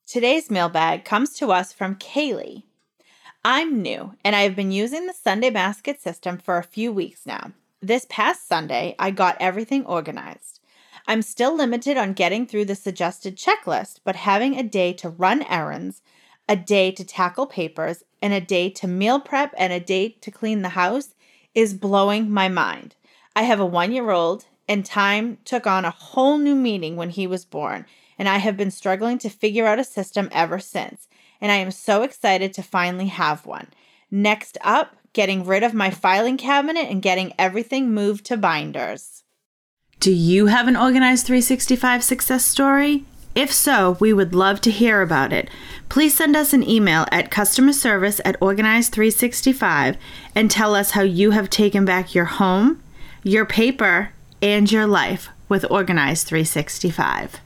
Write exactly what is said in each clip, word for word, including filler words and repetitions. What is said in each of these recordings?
Today's mailbag comes to us from Kaylee. I'm new, and I have been using the Sunday basket system for a few weeks now. This past Sunday, I got everything organized. I'm still limited on getting through the suggested checklist, but having a day to run errands, a day to tackle papers, and a day to meal prep and a day to clean the house is blowing my mind. I have a one-year-old, and time took on a whole new meaning when he was born, and I have been struggling to figure out a system ever since, and I am so excited to finally have one. Next up, getting rid of my filing cabinet and getting everything moved to binders. Do you have an Organized three sixty-five success story? If so, we would love to hear about it. Please send us an email at customer service at organized three sixty-five and tell us how you have taken back your home, your paper, and your life with Organized three sixty-five.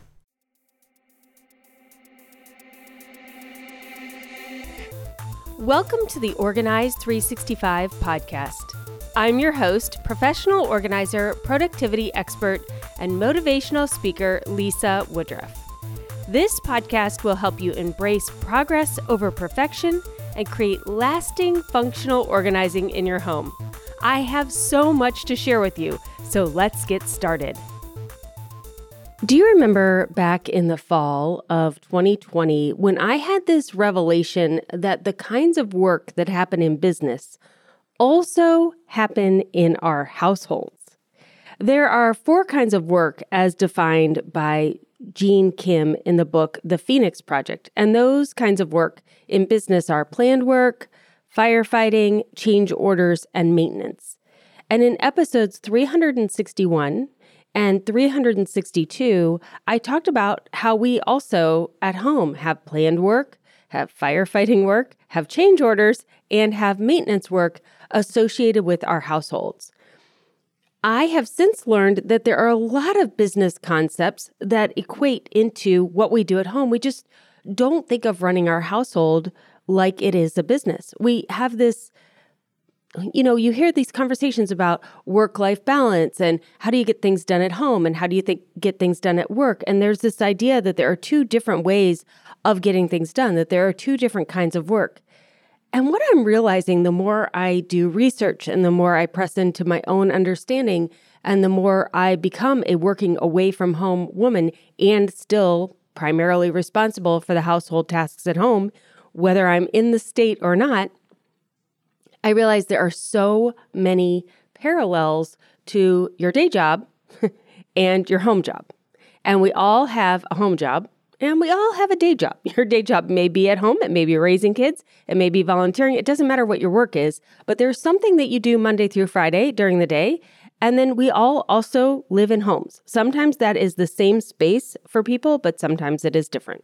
Welcome to the Organized three sixty-five podcast. I'm your host, professional organizer, productivity expert, and motivational speaker, Lisa Woodruff. This podcast will help you embrace progress over perfection and create lasting, functional organizing in your home. I have so much to share with you, so let's get started. Do you remember back in the fall of twenty twenty when I had this revelation that the kinds of work that happen in business also happen in our households? There are four kinds of work as defined by Gene Kim in the book, The Phoenix Project. And those kinds of work in business are planned work, firefighting, change orders, and maintenance. And in episodes three hundred sixty-one and three hundred sixty-two, I talked about how we also at home have planned work, have firefighting work, have change orders, and have maintenance work associated with our households. I have since learned that there are a lot of business concepts that equate into what we do at home. We just don't think of running our household like it is a business. We have this, you know, you hear these conversations about work-life balance and how do you get things done at home and how do you think get things done at work? And there's this idea that there are two different ways of getting things done, that there are two different kinds of work. And what I'm realizing the more I do research and the more I press into my own understanding and the more I become a working away from home woman and still primarily responsible for the household tasks at home, whether I'm in the state or not, I realize there are so many parallels to your day job and your home job. And we all have a home job. And we all have a day job. Your day job may be at home, it may be raising kids, it may be volunteering. It doesn't matter what your work is, but there's something that you do Monday through Friday during the day. And then we all also live in homes. Sometimes that is the same space for people, but sometimes it is different.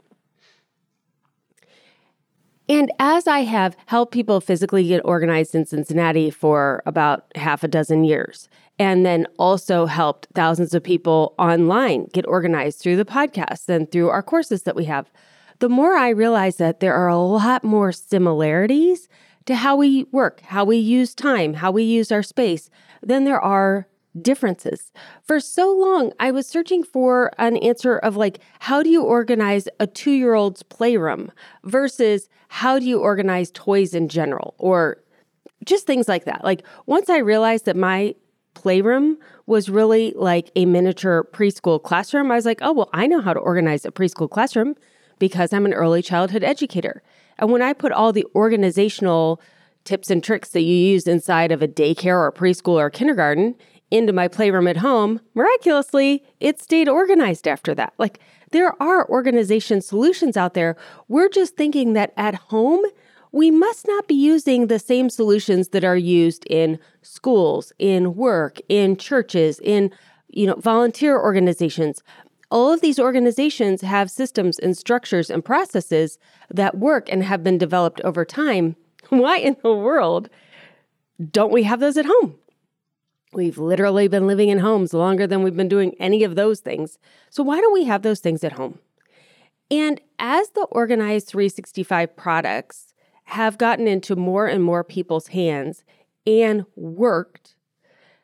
And as I have helped people physically get organized in Cincinnati for about half a dozen years, and then also helped thousands of people online get organized through the podcast and through our courses that we have, the more I realize that there are a lot more similarities to how we work, how we use time, how we use our space, than there are differences. For so long, I was searching for an answer of like, how do you organize a two-year-old's playroom versus how do you organize toys in general, or just things like that. Like once I realized that my playroom was really like a miniature preschool classroom, I was like, oh, well, I know how to organize a preschool classroom because I'm an early childhood educator. And when I put all the organizational tips and tricks that you use inside of a daycare or preschool or kindergarten into my playroom at home, miraculously, it stayed organized after that. Like there are organization solutions out there. We're just thinking that at home, we must not be using the same solutions that are used in schools, in work, in churches, in, you know, volunteer organizations. All of these organizations have systems and structures and processes that work and have been developed over time. Why in the world don't we have those at home? We've literally been living in homes longer than we've been doing any of those things. So why don't we have those things at home? And as the Organized three sixty-five products have gotten into more and more people's hands and worked,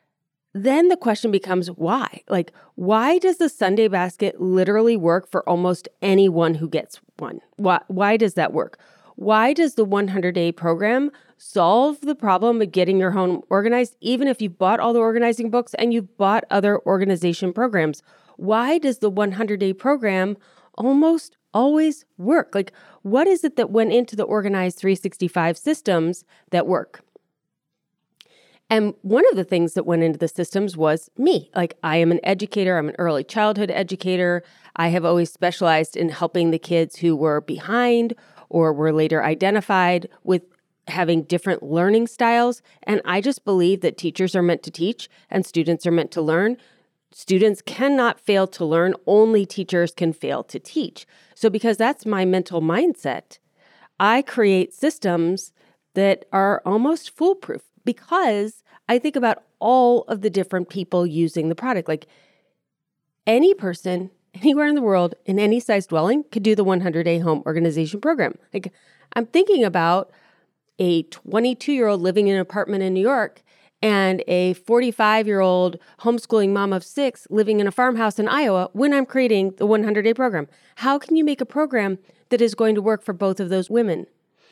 then the question becomes why? Like, why does the Sunday basket literally work for almost anyone who gets one? Why, why does that work? Why does the one hundred day program solve the problem of getting your home organized, even if you've bought all the organizing books and you've bought other organization programs? Why does the one hundred day program almost always work? Like, what is it that went into the Organized three sixty-five systems that work? And one of the things that went into the systems was me. Like, I am an educator. I'm an early childhood educator. I have always specialized in helping the kids who were behind or were later identified with having different learning styles. And I just believe that teachers are meant to teach and students are meant to learn. Students cannot fail to learn. Only teachers can fail to teach. So because that's my mental mindset, I create systems that are almost foolproof, because I think about all of the different people using the product. Like, any person anywhere in the world in any size dwelling could do the one hundred day home organization program. Like, I'm thinking about a twenty-two-year-old living in an apartment in New York and a forty-five-year-old homeschooling mom of six living in a farmhouse in Iowa when I'm creating the one hundred day program. How can you make a program that is going to work for both of those women?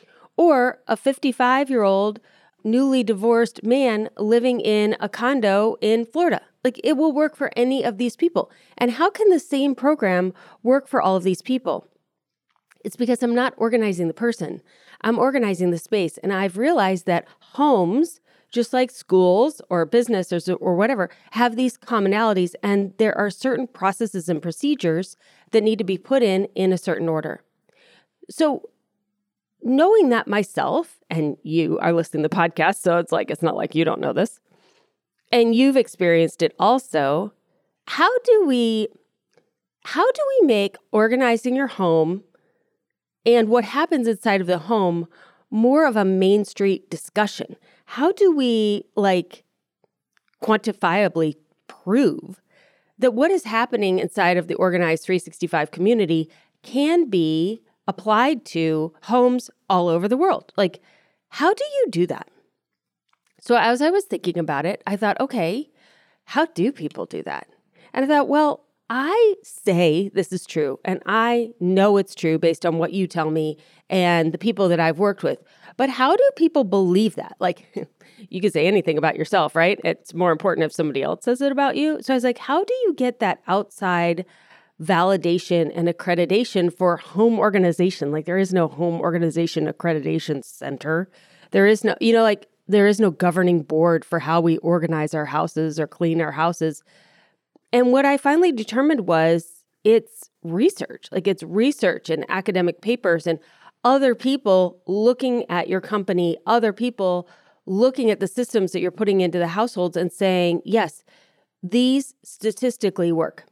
Or a fifty-five-year-old newly divorced man living in a condo in Florida. Like, it will work for any of these people. And how can the same program work for all of these people? It's because I'm not organizing the person. I'm organizing the space. And I've realized that homes, just like schools or businesses or, or whatever, have these commonalities. And there are certain processes and procedures that need to be put in in a certain order. So knowing that myself, and you are listening to the podcast, so it's like, it's not like you don't know this, and you've experienced it also, how do we, how do we make organizing your home and what happens inside of the home more of a Main Street discussion? How do we, like, quantifiably prove that what is happening inside of the Organized three sixty-five community can be applied to homes all over the world? Like, how do you do that? So as I was thinking about it, I thought, okay, how do people do that? And I thought, well, I say this is true, and I know it's true based on what you tell me and the people that I've worked with. But how do people believe that? Like, you can say anything about yourself, right? It's more important if somebody else says it about you. So I was like, how do you get that outside validation and accreditation for home organization? Like, there is no home organization accreditation center. There is no, you know, like, there is no governing board for how we organize our houses or clean our houses. And what I finally determined was it's research. Like, it's research and academic papers and other people looking at your company, other people looking at the systems that you're putting into the households and saying, yes, these statistically work.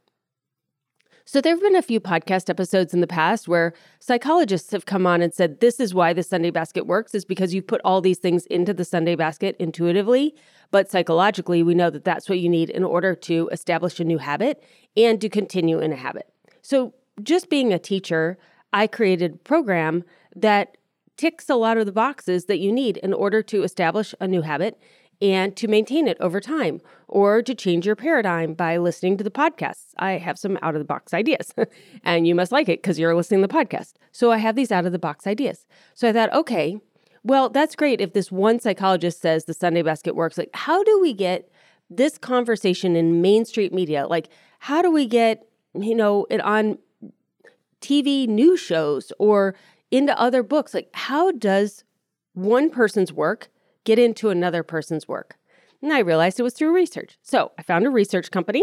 So there have been a few podcast episodes in the past where psychologists have come on and said, this is why the Sunday basket works, is because you put all these things into the Sunday basket intuitively. But psychologically, we know that that's what you need in order to establish a new habit and to continue in a habit. So just being a teacher, I created a program that ticks a lot of the boxes that you need in order to establish a new habit and to maintain it over time, or to change your paradigm by listening to the podcasts. I have some out-of-the-box ideas, and you must like it because you're listening to the podcast. So I have these out-of-the-box ideas. So I thought, okay, well, that's great if this one psychologist says the Sunday basket works. Like, how do we get this conversation in Main Street media? Like, how do we get, you know, it on T V news shows or into other books? Like, how does one person's work get into another person's work? And I realized it was through research. So I found a research company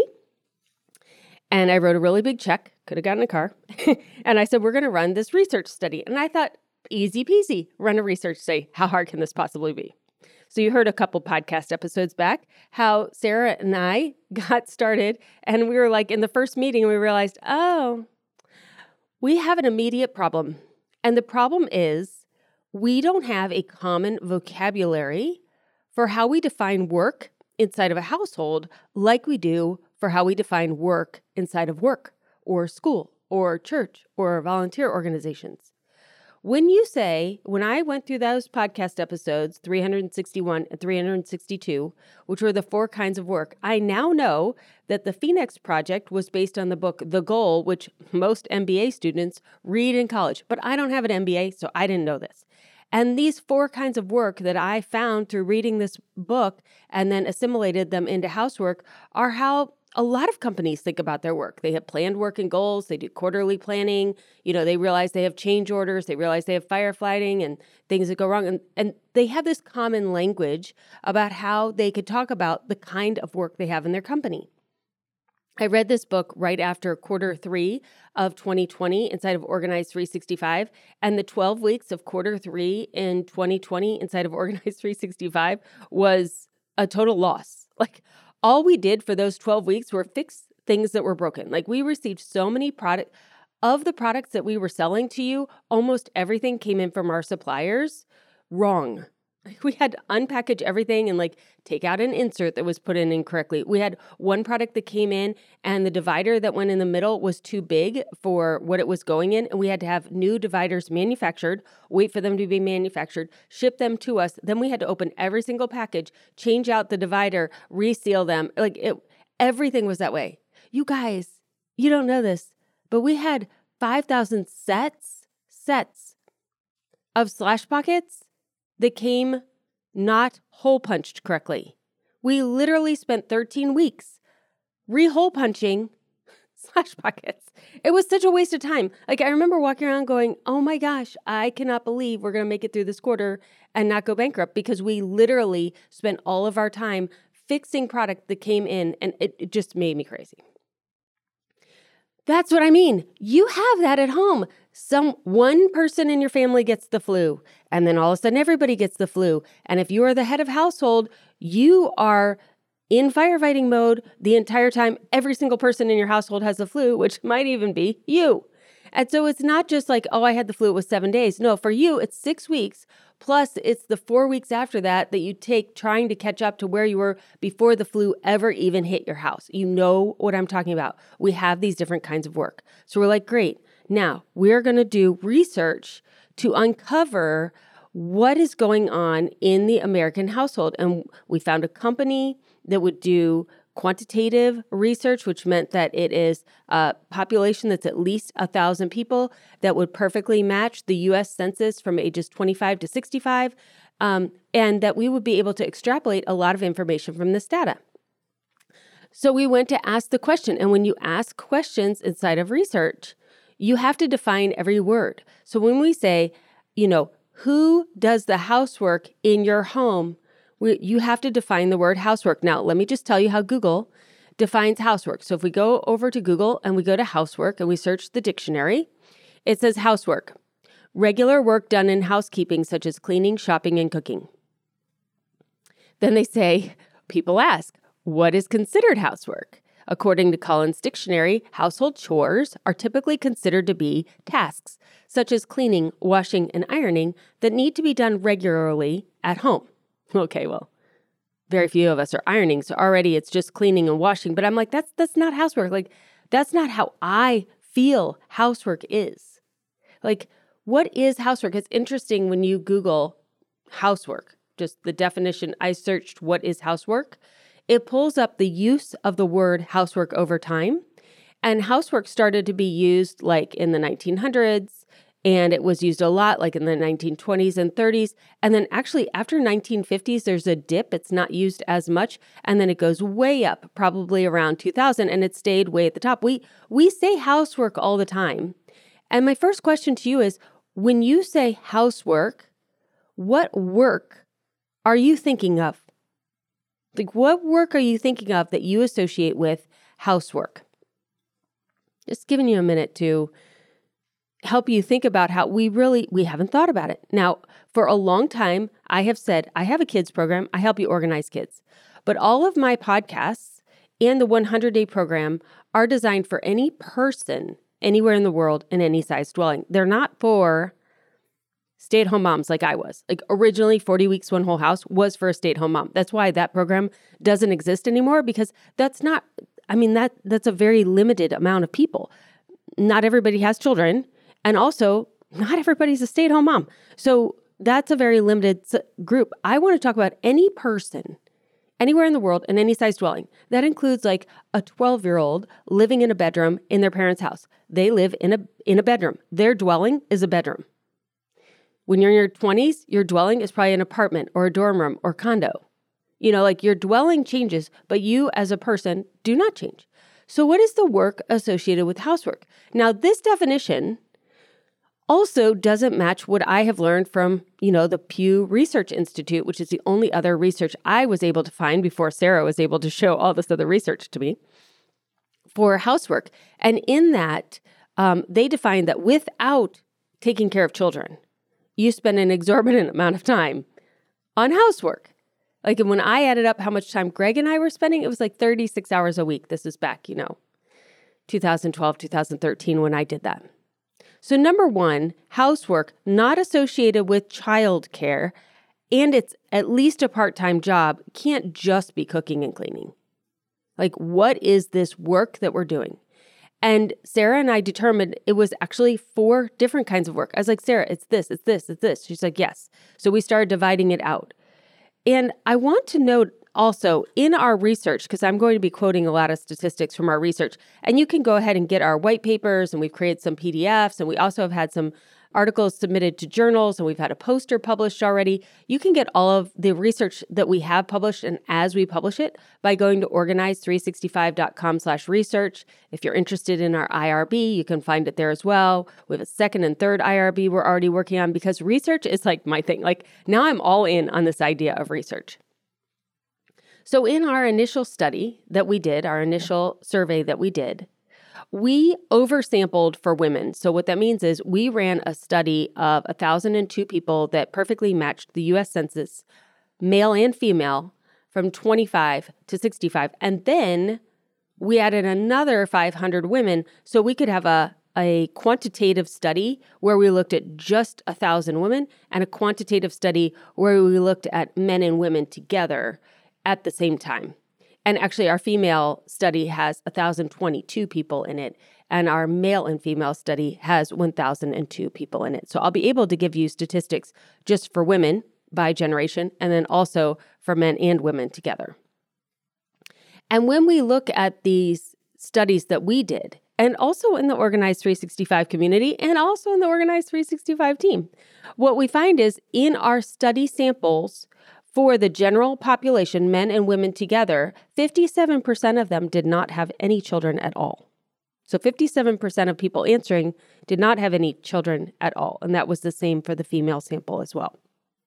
and I wrote a really big check, could have gotten a car. And I said, we're going to run this research study. And I thought, easy peasy, run a research study. How hard can this possibly be? So you heard a couple podcast episodes back how Sarah and I got started, and we were like in the first meeting, we realized, oh, we have an immediate problem. And the problem is we don't have a common vocabulary for how we define work inside of a household like we do for how we define work inside of work or school or church or volunteer organizations. when you say, when I went through those podcast episodes, three hundred sixty-one and three hundred sixty-two, which were the four kinds of work, I now know that the Phoenix Project was based on the book The Goal, which most M B A students read in college. But I don't have an M B A, so I didn't know this. And these four kinds of work that I found through reading this book and then assimilated them into housework are how a lot of companies think about their work. They have planned work and goals. They do quarterly planning. You know, they realize they have change orders. They realize they have firefighting and things that go wrong. And, and they have this common language about how they could talk about the kind of work they have in their company. I read this book right after quarter three of twenty twenty inside of Organize three sixty-five, and the twelve weeks of quarter three in twenty twenty inside of Organize three sixty-five was a total loss. Like, all we did for those twelve weeks were fix things that were broken. Like, we received so many product of the products that we were selling to you, almost everything came in from our suppliers wrong. We had to unpackage everything and like take out an insert that was put in incorrectly. We had one product that came in and the divider that went in the middle was too big for what it was going in. And we had to have new dividers manufactured, wait for them to be manufactured, ship them to us. Then we had to open every single package, change out the divider, reseal them. Like it, everything was that way. You guys, you don't know this, but we had five thousand sets, sets of Slash Pockets that came not hole punched correctly. We literally spent thirteen weeks re-hole punching Slash Pockets. It was such a waste of time. Like, I remember walking around going, oh my gosh, I cannot believe we're going to make it through this quarter and not go bankrupt, because we literally spent all of our time fixing product that came in, and it, it just made me crazy. That's what I mean. You have that at home. Some one person in your family gets the flu, and then all of a sudden everybody gets the flu. And if you are the head of household, you are in firefighting mode the entire time. Every single person in your household has the flu, which might even be you. And so it's not just like, oh, I had the flu, it was seven days. No, for you, it's six weeks. Plus, it's the four weeks after that that you take trying to catch up to where you were before the flu ever even hit your house. You know what I'm talking about. We have these different kinds of work. So we're like, great. Now, we're going to do research to uncover what is going on in the American household. And we found a company that would do quantitative research, which meant that it is a population that's at least one thousand people that would perfectly match the U S Census from ages twenty-five to sixty-five, um, and that we would be able to extrapolate a lot of information from this data. So we went to ask the question, and when you ask questions inside of research, you have to define every word. So when we say, you know, who does the housework in your home, We, you have to define the word housework. Now, let me just tell you how Google defines housework. So if we go over to Google and we go to housework and we search the dictionary, it says housework, regular work done in housekeeping, such as cleaning, shopping, and cooking. Then they say, people ask, what is considered housework? According to Collins Dictionary, household chores are typically considered to be tasks, such as cleaning, washing, and ironing that need to be done regularly at home. Okay, well, very few of us are ironing, so already it's just cleaning and washing. But I'm like, that's that's not housework. Like, that's not how I feel housework is. Like, what is housework? It's interesting when you Google housework, just the definition. I searched what is housework. It pulls up the use of the word housework over time. And housework started to be used like in the nineteen hundreds. And it was used a lot like in the nineteen twenties and thirties. And then actually after nineteen fifties, there's a dip. It's not used as much. And then it goes way up, probably around two thousand, and it stayed way at the top. We we say housework all the time. And my first question to you is, when you say housework, what work are you thinking of? Like, what work are you thinking of that you associate with housework? Just giving you a minute to help you think about how we really, we haven't thought about it. Now, for a long time, I have said, I have a kids program. I help you organize kids. But all of my podcasts and the one hundred day program are designed for any person anywhere in the world in any size dwelling. They're not for stay-at-home moms like I was. Like originally, forty weeks, one whole house was for a stay-at-home mom. That's why that program doesn't exist anymore, because that's not, I mean, that that's a very limited amount of people. Not everybody has children. And also, not everybody's a stay-at-home mom. So that's a very limited group. I want to talk about any person anywhere in the world in any size dwelling. That includes like a twelve-year-old living in a bedroom in their parents' house. They live in a in a bedroom. Their dwelling is a bedroom. When you're in your twenties, your dwelling is probably an apartment or a dorm room or condo. You know, like your dwelling changes, but you as a person do not change. So what is the work associated with housework? Now, this definition also doesn't match what I have learned from, you know, the Pew Research Institute, which is the only other research I was able to find before Sarah was able to show all this other research to me for housework. And in that, um, they define that without taking care of children, you spend an exorbitant amount of time on housework. Like when I added up how much time Greg and I were spending, it was like thirty-six hours a week. This is back, you know, two thousand twelve, two thousand thirteen when I did that. So number one, housework not associated with childcare, and it's at least a part-time job, can't just be cooking and cleaning. Like, what is this work that we're doing? And Sarah and I determined it was actually four different kinds of work. I was like, Sarah, it's this, it's this, it's this. She's like, yes. So we started dividing it out. And I want to note also in our research, because I'm going to be quoting a lot of statistics from our research, and you can go ahead and get our white papers, and we've created some P D Fs, and we also have had some articles submitted to journals, and we've had a poster published already. You can get all of the research that we have published and as we publish it by going to organize three sixty-five dot com slash research. If you're interested in our I R B, you can find it there as well. We have a second and third I R B we're already working on because research is like my thing. Like now I'm all in on this idea of research. So in our initial study that we did, our initial survey that we did, we oversampled for women. So what that means is we ran a study of one thousand two people that perfectly matched the U S Census, male and female, from twenty-five to sixty-five. And then we added another five hundred women so we could have a, a quantitative study where we looked at just one thousand women and a quantitative study where we looked at men and women together at the same time. And actually, our female study has one thousand twenty-two people in it, and our male and female study has one thousand two people in it. So I'll be able to give you statistics just for women by generation, and then also for men and women together. And when we look at these studies that we did, and also in the Organized three sixty-five community, and also in the Organized three sixty-five team, what we find is in our study samples, for the general population, men and women together, fifty-seven percent of them did not have any children at all. So fifty-seven percent of people answering did not have any children at all. And that was the same for the female sample as well.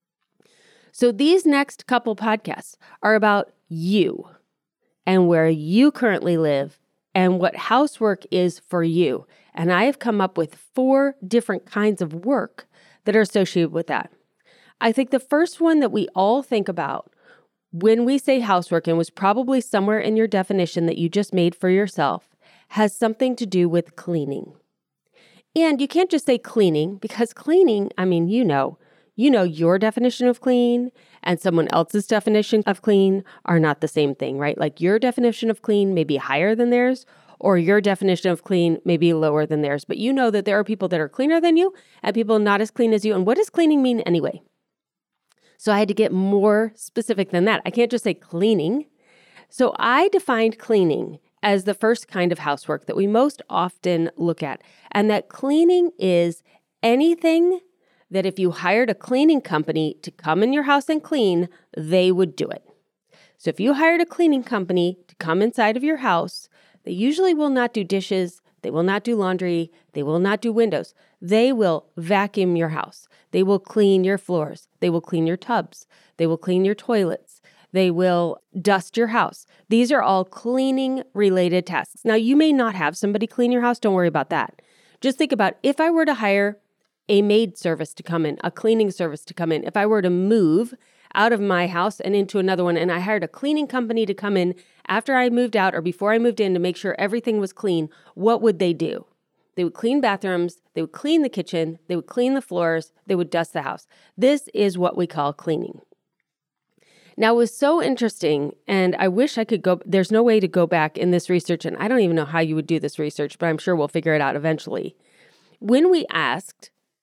So these next couple podcasts are about you and where you currently live and what housework is for you. And I have come up with four different kinds of work that are associated with that. I think the first one that we all think about when we say housework, and was probably somewhere in your definition that you just made for yourself, has something to do with cleaning. And you can't just say cleaning, because cleaning, I mean, you know, you know your definition of clean and someone else's definition of clean are not the same thing, right? Like your definition of clean may be higher than theirs, or your definition of clean may be lower than theirs. But you know that there are people that are cleaner than you and people not as clean as you. And what does cleaning mean anyway? So I had to get more specific than that. I can't just say cleaning. So I defined cleaning as the first kind of housework that we most often look at. And that cleaning is anything that if you hired a cleaning company to come in your house and clean, they would do it. So if you hired a cleaning company to come inside of your house, they usually will not do dishes, they will not do laundry, they will not do windows. They will vacuum your house. They will clean your floors. They will clean your tubs. They will clean your toilets. They will dust your house. These are all cleaning related tasks. Now, you may not have somebody clean your house. Don't worry about that. Just think about if I were to hire a maid service to come in, a cleaning service to come in, if I were to move out of my house and into another one, and I hired a cleaning company to come in after I moved out or before I moved in to make sure everything was clean, what would they do? They would clean bathrooms, they would clean the kitchen, they would clean the floors, they would dust the house. This is what we call cleaning. Now, it was so interesting, and I wish I could go, there's no way to go back in this research, and I don't even know how you would do this research, but I'm sure we'll figure it out eventually. When we asked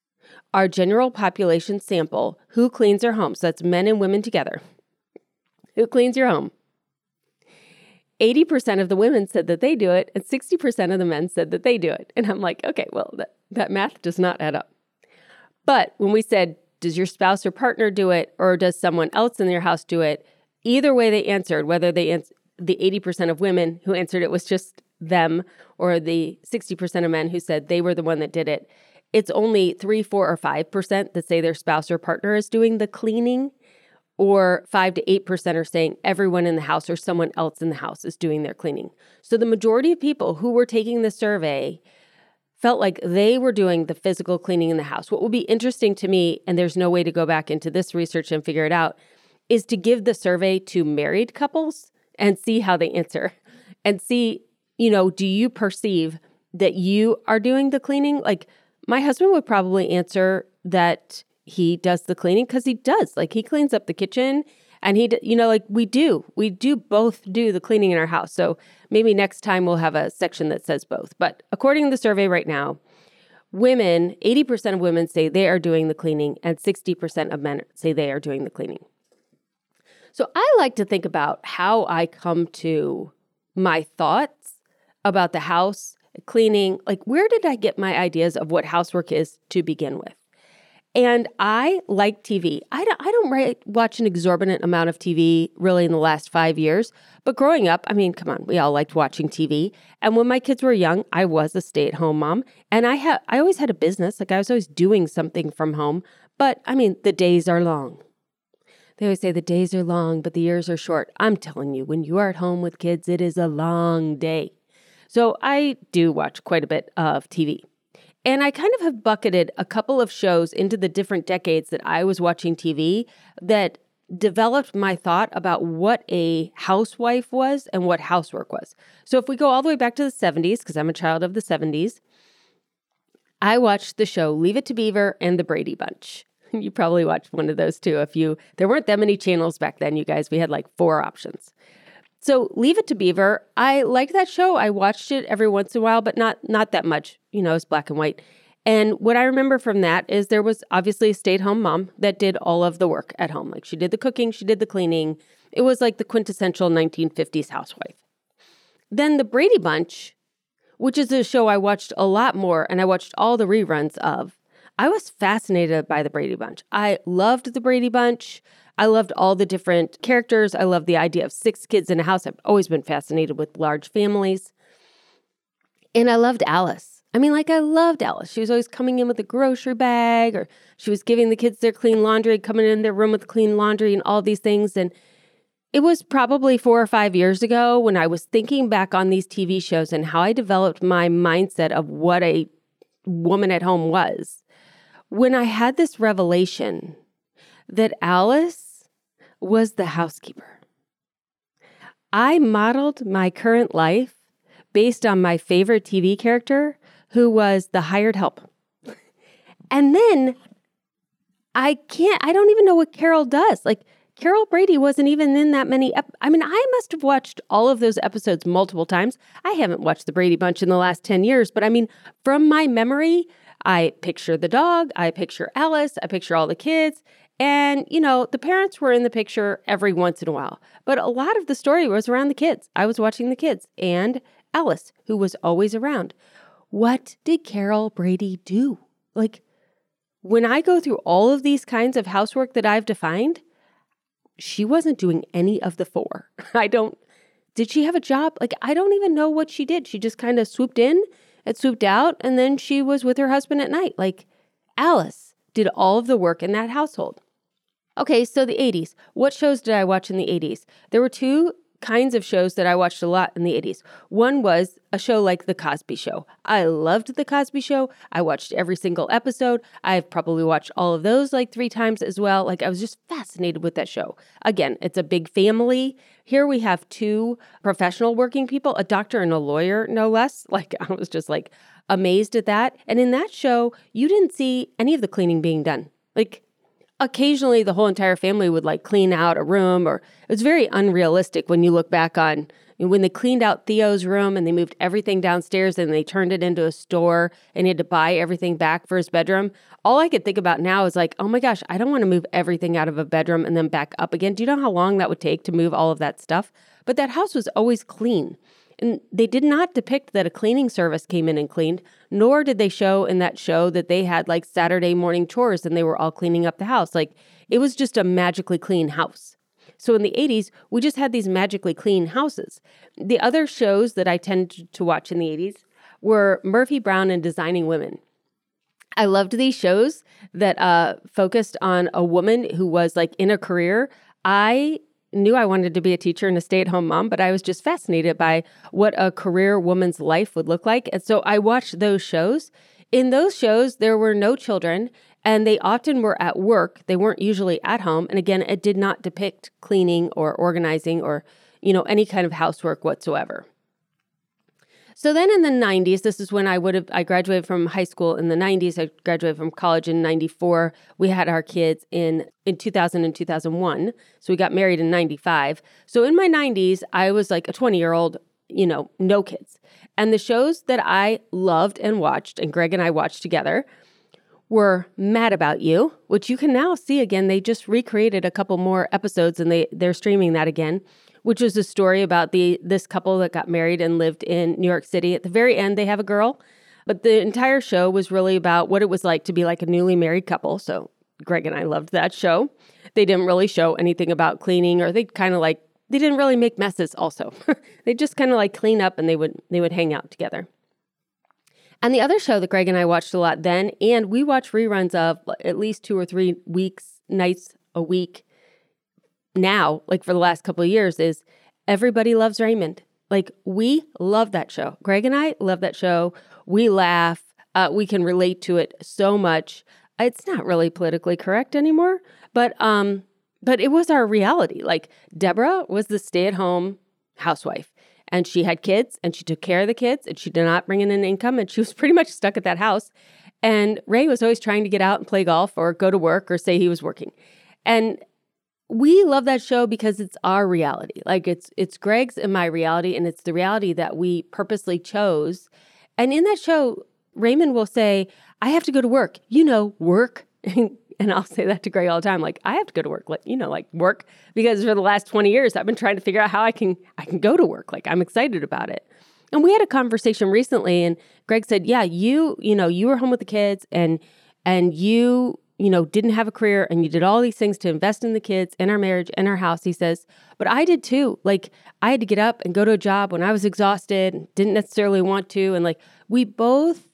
our general population sample, who cleans their home, so that's men and women together, who cleans your home, eighty percent of the women said that they do it, and sixty percent of the men said that they do it. And I'm like, okay, well, that, that math does not add up. But when we said, does your spouse or partner do it, or does someone else in your house do it, either way they answered, whether they ans- the eighty percent of women who answered it was just them, or the sixty percent of men who said they were the one that did it, it's only three, four, or five percent that say their spouse or partner is doing the cleaning, or five to eight percent are saying everyone in the house or someone else in the house is doing their cleaning. So the majority of people who were taking the survey felt like they were doing the physical cleaning in the house. What will be interesting to me, and there's no way to go back into this research and figure it out, is to give the survey to married couples and see how they answer and see, you know, do you perceive that you are doing the cleaning? Like, my husband would probably answer that he does the cleaning because he does. Like, he cleans up the kitchen and he, you know, like we do. We do both do the cleaning in our house. So maybe next time we'll have a section that says both. But according to the survey right now, women, eighty percent of women say they are doing the cleaning and sixty percent of men say they are doing the cleaning. So I like to think about how I come to my thoughts about the house, cleaning. Like, where did I get my ideas of what housework is to begin with? And I like T V. I don't, I don't right, watch an exorbitant amount of T V really in the last five years. But growing up, I mean, come on, we all liked watching T V. And when my kids were young, I was a stay-at-home mom. And I ha- I always had a business. Like, I was always doing something from home. But, I mean, the days are long. They always say the days are long, but the years are short. I'm telling you, when you are at home with kids, it is a long day. So I do watch quite a bit of T V. And I kind of have bucketed a couple of shows into the different decades that I was watching T V that developed my thought about what a housewife was and what housework was. So if we go all the way back to the seventies, because I'm a child of the seventies, I watched the show Leave It to Beaver and The Brady Bunch. You probably watched one of those too. If you, there weren't that many channels back then, you guys. We had like four options. So Leave It to Beaver, I liked that show. I watched it every once in a while, but not not that much. You know, it's black and white. And what I remember from that is there was obviously a stay-at-home mom that did all of the work at home. Like, she did the cooking, she did the cleaning. It was like the quintessential nineteen fifties housewife. Then The Brady Bunch, which is a show I watched a lot more, and I watched all the reruns of. I was fascinated by The Brady Bunch. I loved The Brady Bunch. I loved all the different characters. I loved the idea of six kids in a house. I've always been fascinated with large families. And I loved Alice. I mean, like, I loved Alice. She was always coming in with a grocery bag, or she was giving the kids their clean laundry, coming in their room with clean laundry and all these things. And it was probably four or five years ago when I was thinking back on these T V shows and how I developed my mindset of what a woman at home was, when I had this revelation that Alice was the housekeeper. I modeled my current life based on my favorite T V character, who was the hired help. And then I can't, I don't even know what Carol does. Like, Carol Brady wasn't even in that many. Ep- I mean, I must have watched all of those episodes multiple times. I haven't watched The Brady Bunch in the last ten years, but I mean, from my memory, I picture the dog, I picture Alice, I picture all the kids. And, you know, the parents were in the picture every once in a while. But a lot of the story was around the kids. I was watching the kids and Alice, who was always around. What did Carol Brady do? Like, when I go through all of these kinds of housework that I've defined, she wasn't doing any of the four. I don't, did she have a job? Like, I don't even know what she did. She just kind of swooped in and swooped out, and then she was with her husband at night. Like, Alice did all of the work in that household. Okay, so the eighties. What shows did I watch in the eighties? There were two kinds of shows that I watched a lot in the eighties. One was a show like The Cosby Show. I loved The Cosby Show. I watched every single episode. I've probably watched all of those like three times as well. Like, I was just fascinated with that show. Again, it's a big family. Here we have two professional working people, a doctor and a lawyer, no less. Like, I was just like amazed at that. And in that show, you didn't see any of the cleaning being done. Like, occasionally the whole entire family would like clean out a room, or it was very unrealistic when you look back on when they cleaned out Theo's room and they moved everything downstairs and they turned it into a store and he had to buy everything back for his bedroom. All I could think about now is like, oh my gosh, I don't want to move everything out of a bedroom and then back up again. Do you know how long that would take to move all of that stuff? But that house was always clean. And they did not depict that a cleaning service came in and cleaned, nor did they show in that show that they had like Saturday morning chores and they were all cleaning up the house. Like it was just a magically clean house. So in the eighties, we just had these magically clean houses. The other shows that I tended to watch in the eighties were Murphy Brown and Designing Women. I loved these shows that uh, focused on a woman who was like in a career. I knew I wanted to be a teacher and a stay-at-home mom, but I was just fascinated by what a career woman's life would look like. And so I watched those shows. In those shows, there were no children, and they often were at work. They weren't usually at home. And again, it did not depict cleaning or organizing or, you know, any kind of housework whatsoever. So then in the nineties, this is when I would have, I graduated from high school in the nineties. I graduated from college in ninety-four. We had our kids in, in two thousand and two thousand one. So we got married in ninety-five. So in my nineties, I was like a twenty-year-old, you know, no kids. And the shows that I loved and watched, and Greg and I watched together, were Mad About You, which you can now see again. They just recreated a couple more episodes and they, they're streaming that again, which is a story about the this couple that got married and lived in New York City. At the very end, they have a girl, but the entire show was really about what it was like to be like a newly married couple. So Greg and I loved that show. They didn't really show anything about cleaning, or they kind of like, they didn't really make messes also. They just kind of like clean up and they would they would hang out together. And the other show that Greg and I watched a lot then, and we watch reruns of at least two or three weeks, nights a week now, like for the last couple of years, is Everybody Loves Raymond. Like, we love that show. Greg and I love that show. We laugh. Uh, we can relate to it so much. It's not really politically correct anymore, but um, but it was our reality. Like, Deborah was the stay-at-home housewife. And she had kids, and she took care of the kids, and she did not bring in an income, and she was pretty much stuck at that house. And Ray was always trying to get out and play golf or go to work or say he was working. And we love that show because it's our reality. Like, it's it's Greg's and my reality, and it's the reality that we purposely chose. And in that show, Raymond will say, I have to go to work. You know, work. And I'll say that to Greg all the time, like, I have to go to work, like, you know, like work, because for the last twenty years, I've been trying to figure out how I can I can go to work. Like, I'm excited about it. And we had a conversation recently, and Greg said, yeah, you, you know, you were home with the kids, and and you, you know, didn't have a career, and you did all these things to invest in the kids, in our marriage, in our house. He says, but I did too. Like, I had to get up and go to a job when I was exhausted, didn't necessarily want to. And like, we both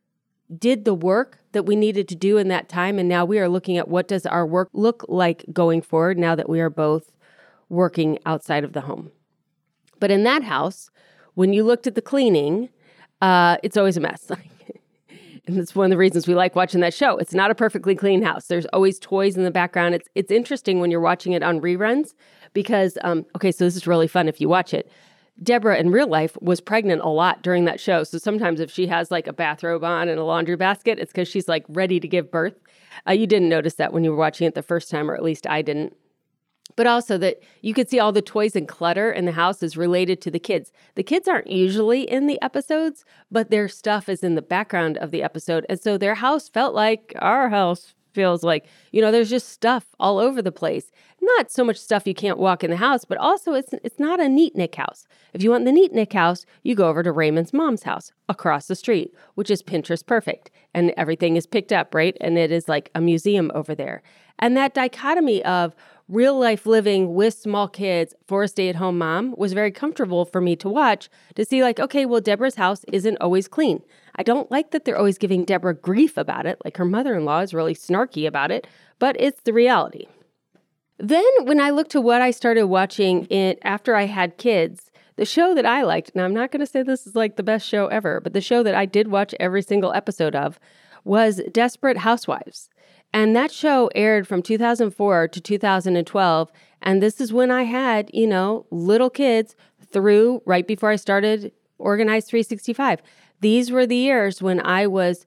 did the work that we needed to do in that time. And now we are looking at what does our work look like going forward now that we are both working outside of the home. But in that house, when you looked at the cleaning, uh, it's always a mess. And that's one of the reasons we like watching that show. It's not a perfectly clean house. There's always toys in the background. It's it's interesting when you're watching it on reruns because, um, okay, so this is really fun if you watch it. Deborah in real life was pregnant a lot during that show. So sometimes if she has like a bathrobe on and a laundry basket, it's because she's like ready to give birth. Uh, you didn't notice that when you were watching it the first time, or at least I didn't. But also that you could see all the toys and clutter in the house is related to the kids. The kids aren't usually in the episodes, but their stuff is in the background of the episode. And so their house felt like our house feels like, you know, there's just stuff all over the place. Not so much stuff you can't walk in the house, but also it's it's not a neat-nick house. If you want the neat-nick house, you go over to Raymond's mom's house across the street, which is Pinterest perfect. And everything is picked up, right? And it is like a museum over there. And that dichotomy of real life living with small kids for a stay-at-home mom was very comfortable for me to watch, to see like, okay, well, Deborah's house isn't always clean. I don't like that they're always giving Deborah grief about it. Like her mother-in-law is really snarky about it, but it's the reality. Then when I looked to what I started watching it after I had kids, the show that I liked, now I'm not going to say this is like the best show ever, but the show that I did watch every single episode of was Desperate Housewives. And that show aired from two thousand four to two thousand twelve. And this is when I had, you know, little kids through right before I started Organized three sixty-five. These were the years when I was,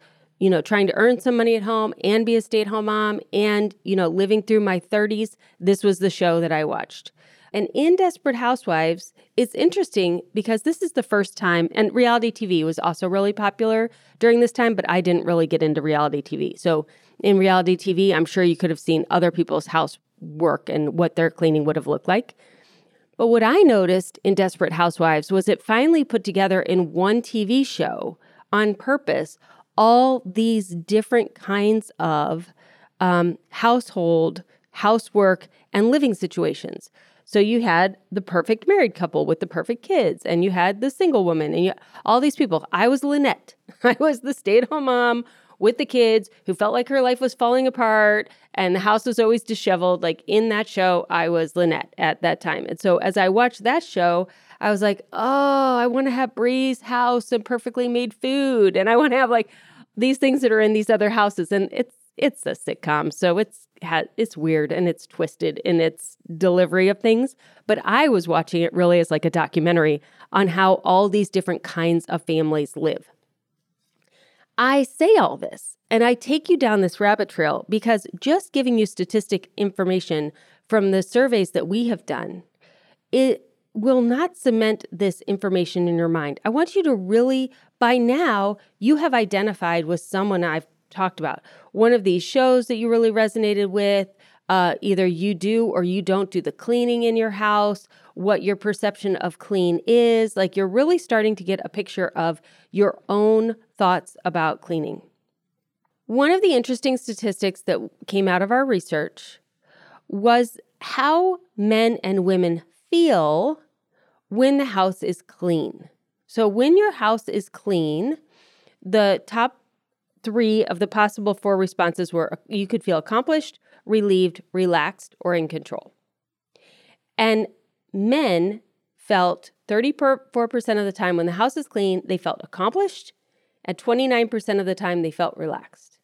you know, trying to earn some money at home and be a stay-at-home mom and, you know, living through my thirties, this was the show that I watched. And in Desperate Housewives, it's interesting because this is the first time, and reality T V was also really popular during this time, but I didn't really get into reality T V. So in reality T V, I'm sure you could have seen other people's housework and what their cleaning would have looked like. But what I noticed in Desperate Housewives was it finally put together in one T V show on purpose all these different kinds of um, household, housework, and living situations. So you had the perfect married couple with the perfect kids, and you had the single woman, and you, all these people. I was Lynette. I was the stay-at-home mom with the kids who felt like her life was falling apart and the house was always disheveled. Like in that show, I was Lynette at that time. And so as I watched that show, I was like, oh, I want to have Bree's house and perfectly made food. And I want to have like these things that are in these other houses. And it's it's a sitcom, so it's it's weird and it's twisted in its delivery of things. But I was watching it really as like a documentary on how all these different kinds of families live. I say all this and I take you down this rabbit trail because just giving you statistic information from the surveys that we have done, it will not cement this information in your mind. I want you to really, by now, you have identified with someone I've talked about. One of these shows that you really resonated with, uh, either you do or you don't do the cleaning in your house, what your perception of clean is. Like you're really starting to get a picture of your own thoughts about cleaning. One of the interesting statistics that came out of our research was how men and women feel when the house is clean. So when your house is clean, the top three of the possible four responses were you could feel accomplished, relieved, relaxed, or in control. And men felt thirty-four percent of the time when the house is clean, they felt accomplished, and twenty-nine percent of the time they felt relaxed.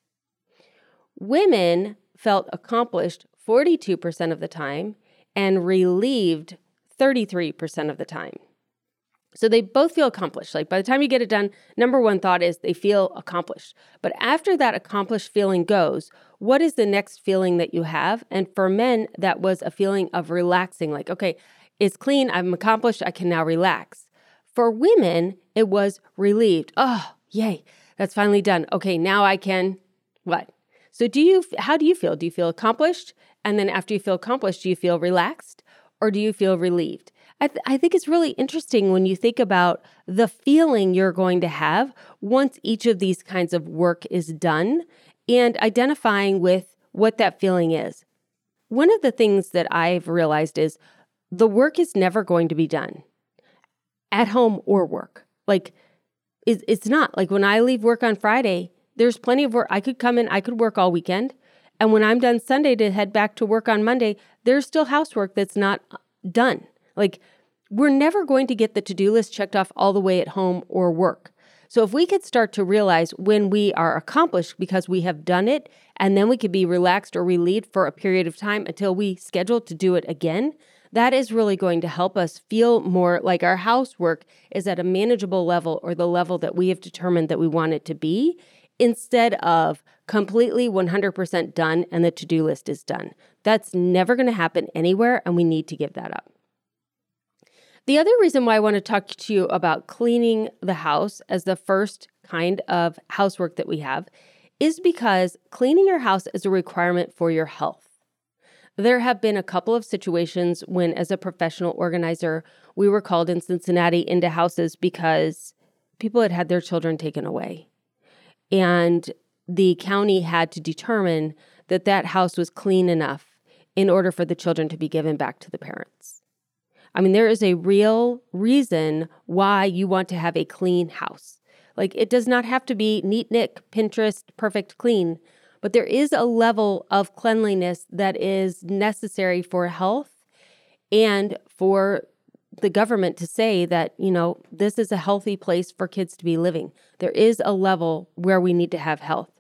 Women felt accomplished forty-two percent of the time and relieved thirty-three percent of the time. So they both feel accomplished. Like by the time you get it done, number one thought is they feel accomplished. But after that accomplished feeling goes, what is the next feeling that you have? And for men, that was a feeling of relaxing. Like, okay, it's clean. I'm accomplished. I can now relax. For women, it was relieved. Oh, yay. That's finally done. Okay, now I can what? So do you, how do you feel? Do you feel accomplished? And then after you feel accomplished, do you feel relaxed? Or do you feel relieved? I, th- I think it's really interesting when you think about the feeling you're going to have once each of these kinds of work is done and identifying with what that feeling is. One of the things that I've realized is the work is never going to be done at home or work. Like it's, it's not. Like when I leave work on Friday, there's plenty of work. I could come in, I could work all weekend. And when I'm done Sunday to head back to work on Monday, there's still housework that's not done. Like, we're never going to get the to-do list checked off all the way at home or work. So if we could start to realize when we are accomplished because we have done it, and then we could be relaxed or relieved for a period of time until we schedule to do it again, that is really going to help us feel more like our housework is at a manageable level or the level that we have determined that we want it to be, instead of completely one hundred percent done and the to-do list is done. That's never going to happen anywhere, and we need to give that up. The other reason why I want to talk to you about cleaning the house as the first kind of housework that we have is because cleaning your house is a requirement for your health. There have been a couple of situations when, as a professional organizer, we were called in Cincinnati into houses because people had had their children taken away. And the county had to determine that that house was clean enough in order for the children to be given back to the parents. I mean, there is a real reason why you want to have a clean house. Like, it does not have to be neat, nick, Pinterest, perfect, clean, but there is a level of cleanliness that is necessary for health and for the government to say that, you know, this is a healthy place for kids to be living. There is a level where we need to have health.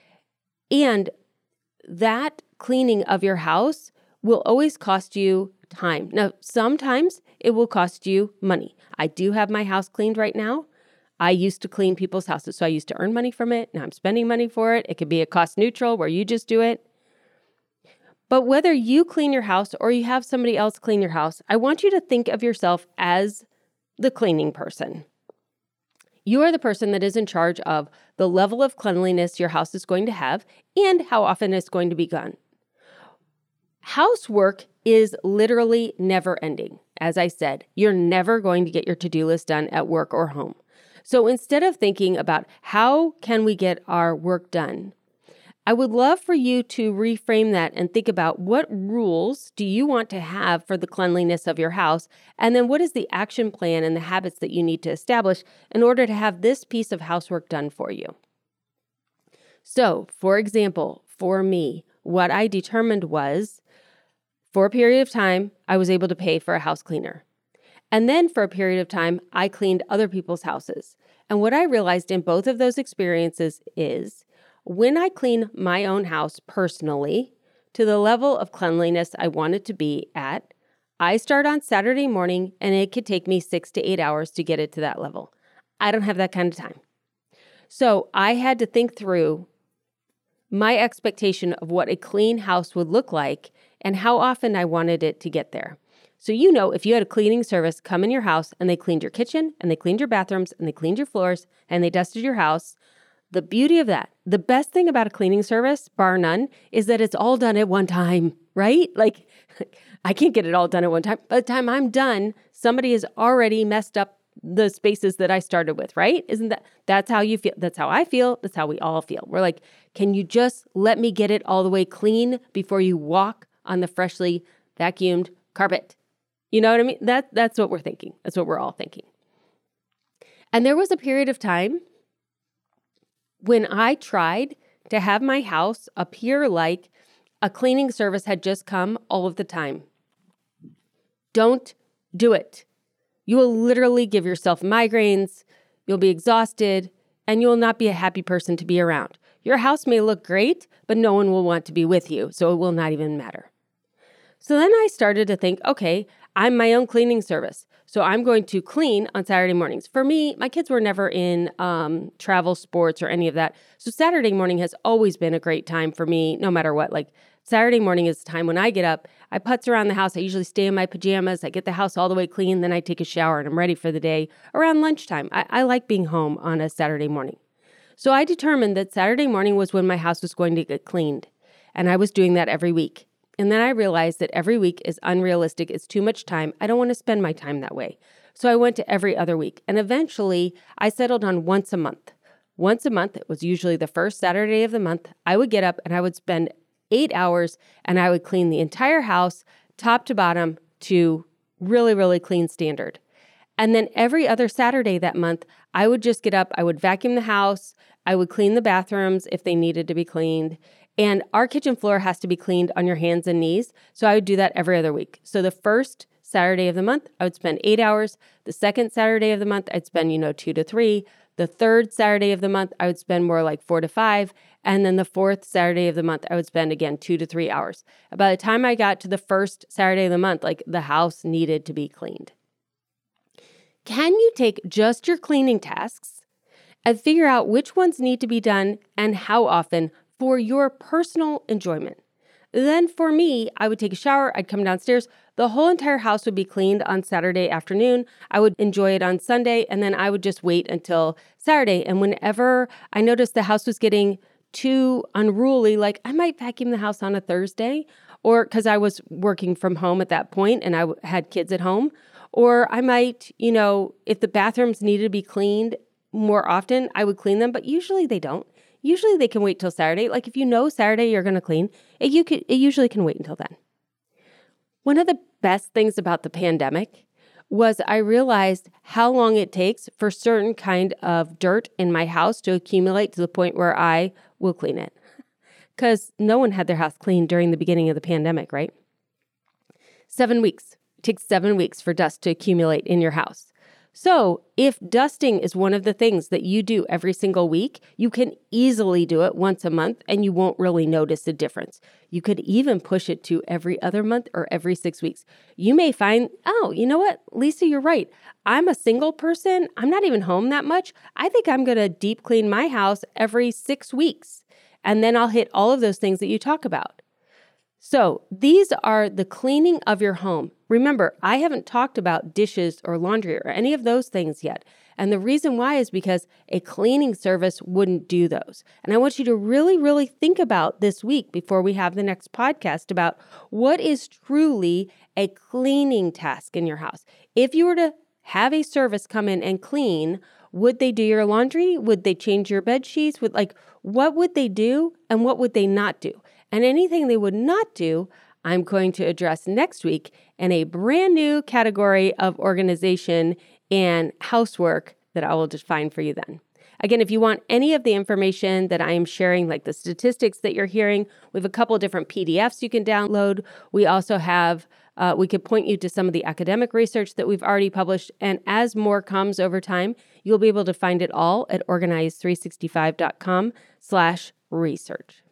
And that cleaning of your house will always cost you time. Now, sometimes it will cost you money. I do have my house cleaned right now. I used to clean people's houses, so I used to earn money from it. Now I'm spending money for it. It could be a cost neutral where you just do it. But whether you clean your house or you have somebody else clean your house, I want you to think of yourself as the cleaning person. You are the person that is in charge of the level of cleanliness your house is going to have and how often it's going to be done. Housework is literally never ending. As I said, you're never going to get your to-do list done at work or home. So instead of thinking about how can we get our work done, I would love for you to reframe that and think about what rules do you want to have for the cleanliness of your house, and then what is the action plan and the habits that you need to establish in order to have this piece of housework done for you. So, for example, for me, what I determined was, for a period of time, I was able to pay for a house cleaner. And then for a period of time, I cleaned other people's houses. And what I realized in both of those experiences is, when I clean my own house personally to the level of cleanliness I want it to be at, I start on Saturday morning and it could take me six to eight hours to get it to that level. I don't have that kind of time. So I had to think through my expectation of what a clean house would look like and how often I wanted it to get there. So you know, if you had a cleaning service come in your house and they cleaned your kitchen and they cleaned your bathrooms and they cleaned your floors and they dusted your house, the beauty of that, the best thing about a cleaning service, bar none, is that it's all done at one time, right? Like, I can't get it all done at one time. By the time I'm done, somebody has already messed up the spaces that I started with, right? Isn't that, that's how you feel? That's how I feel. That's how we all feel. We're like, can you just let me get it all the way clean before you walk on the freshly vacuumed carpet? You know what I mean? That, that's what we're thinking. That's what we're all thinking. And there was a period of time when I tried to have my house appear like a cleaning service had just come all of the time. Don't do it. You will literally give yourself migraines, you'll be exhausted, and you will not be a happy person to be around. Your house may look great, but no one will want to be with you, so it will not even matter. So then I started to think, okay, I'm my own cleaning service. So I'm going to clean on Saturday mornings. For me, my kids were never in um, travel sports or any of that. So Saturday morning has always been a great time for me, no matter what. Like Saturday morning is the time when I get up, I putz around the house. I usually stay in my pajamas. I get the house all the way clean. Then I take a shower and I'm ready for the day around lunchtime. I, I like being home on a Saturday morning. So I determined that Saturday morning was when my house was going to get cleaned. And I was doing that every week. And then I realized that every week is unrealistic. It's too much time. I don't want to spend my time that way. So I went to every other week. And eventually, I settled on once a month. Once a month, it was usually the first Saturday of the month, I would get up and I would spend eight hours and I would clean the entire house, top to bottom, to really, really clean standard. And then every other Saturday that month, I would just get up, I would vacuum the house, I would clean the bathrooms if they needed to be cleaned. And our kitchen floor has to be cleaned on your hands and knees. So I would do that every other week. So the first Saturday of the month, I would spend eight hours. The second Saturday of the month, I'd spend, you know, two to three. The third Saturday of the month, I would spend more like four to five. And then the fourth Saturday of the month, I would spend, again, two to three hours. By the time I got to the first Saturday of the month, like the house needed to be cleaned. Can you take just your cleaning tasks and figure out which ones need to be done and how often for your personal enjoyment? Then for me, I would take a shower, I'd come downstairs, the whole entire house would be cleaned on Saturday afternoon. I would enjoy it on Sunday, and then I would just wait until Saturday. And whenever I noticed the house was getting too unruly, like I might vacuum the house on a Thursday, or because I was working from home at that point and I w- had kids at home, or I might, you know, if the bathrooms needed to be cleaned more often, I would clean them, but usually they don't. Usually they can wait till Saturday. Like if you know Saturday you're going to clean, it, you could, it usually can wait until then. One of the best things about the pandemic was I realized how long it takes for certain kind of dirt in my house to accumulate to the point where I will clean it. Because no one had their house cleaned during the beginning of the pandemic, right? Seven weeks. It takes seven weeks for dust to accumulate in your house. So if dusting is one of the things that you do every single week, you can easily do it once a month and you won't really notice a difference. You could even push it to every other month or every six weeks. You may find, oh, you know what, Lisa, you're right. I'm a single person. I'm not even home that much. I think I'm going to deep clean my house every six weeks. And then I'll hit all of those things that you talk about. So these are the cleaning of your home. Remember, I haven't talked about dishes or laundry or any of those things yet. And the reason why is because a cleaning service wouldn't do those. And I want you to really, really think about this week before we have the next podcast about what is truly a cleaning task in your house. If you were to have a service come in and clean, would they do your laundry? Would they change your bed sheets? Would like, what would they do and what would they not do? And anything they would not do, I'm going to address next week in a brand new category of organization and housework that I will define for you then. Again, if you want any of the information that I am sharing, like the statistics that you're hearing, we have a couple of different P D Fs you can download. We also have, uh, we could point you to some of the academic research that we've already published. And as more comes over time, you'll be able to find it all at organize three sixty-five dot com slash research.